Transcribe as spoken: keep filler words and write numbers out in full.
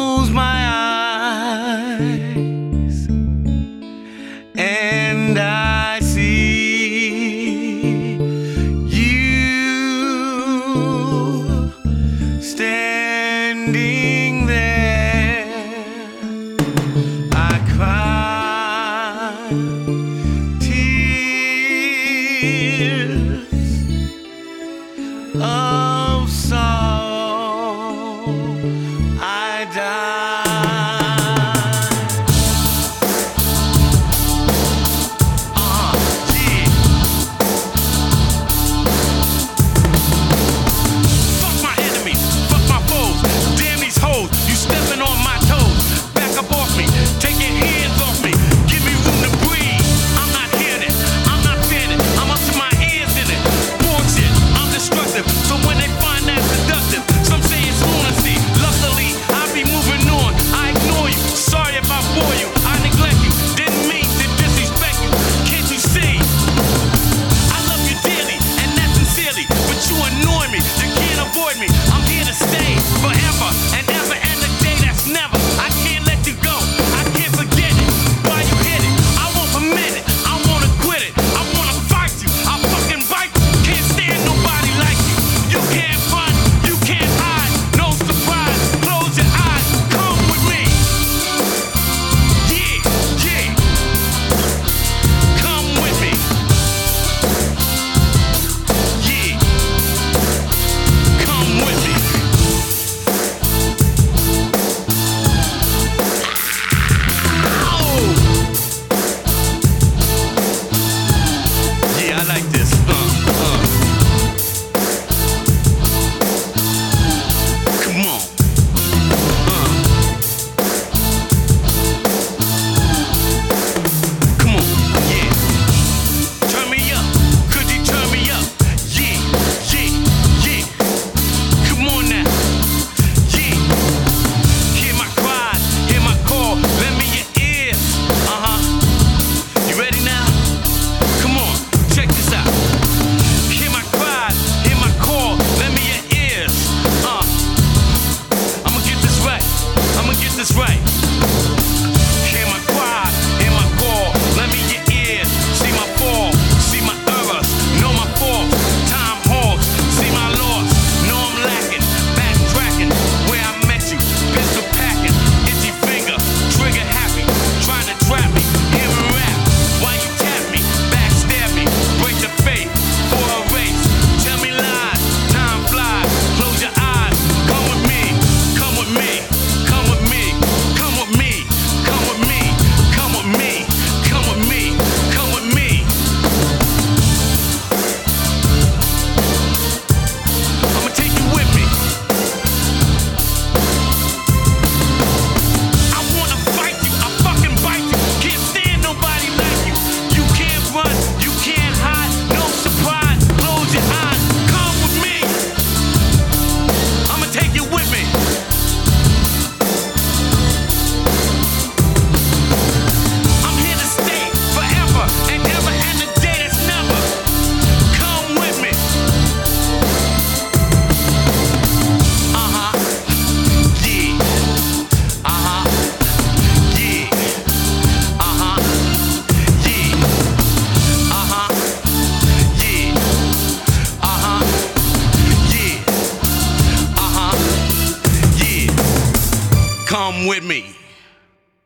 close my eyes and I see you standing there, I cry tears of sorrow, I die. Uh, yeah. Fuck my enemies, fuck my foes, damn these hoes, you stepping on my toes. Back up off me, take your hands off me, give me room to breathe. I'm not hearing it, I'm not feeling it, I'm up to my ears in it. Bullshit, I'm destructive, so when they find that seductive, some say it's lunacy. Luckily, I be moving on, I ignore you. Sorry if I bore you, I neglect you. Didn't mean to disrespect you, can't you see? I love you dearly, and that's sincerely, but you annoy me, you can't avoid me. I'm here to stay forever and ever, and the day that's never. I can't let you go, I can't forget it. Why you hit it? I won't permit it, I wanna quit it. I wanna fight you, I fucking bite you. Can't stand nobody like you. You can't run, you can't hide, no surprise. Close your eyes, come with me. Yeah, yeah. Come with me. Yeah. Come with me. Ow! Yeah, I like this. Uh, uh. Come on. Uh. Come on. Yeah. Turn me up. Could you turn me up? Yeah, yeah, yeah. Come on now. Yeah. Hear my cries, hear my call. Lend me your ears. Uh-huh. You ready now? Come on, check this out. Hear my cries, hear my call. Lend me your ears. Uh. I'ma get this right. I'ma get this right. Hear my cry, hear my call. Lend me your ears. See my fall, see my errors, know my faults. Time halts, see my loss. Know I'm lacking, backtracking. Where I met you, pistol packing, itchy finger, trigger happy, trying to trap me. Hear me rap, why you tap me, backstab me, break the faith for a race. Tell me lies, time flies. Close your eyes, come with me, come with me, come with me, come with me, come with me, come with me, come with me, come with me. I'ma take you with me. I wanna fight you, I fucking bite you. Can't stand nobody like you. You can't run, you can't hide, no surprise. Close your eyes, come with me. I'ma take you with me. I'm here to stay forever and ever, and the day that's never. Come with me. Uh-huh. Yeah. Uh-huh. Yeah. Uh-huh. Yeah. Uh-huh. Yeah. Uh-huh. Yeah. Uh-huh. Yeah. Come with me.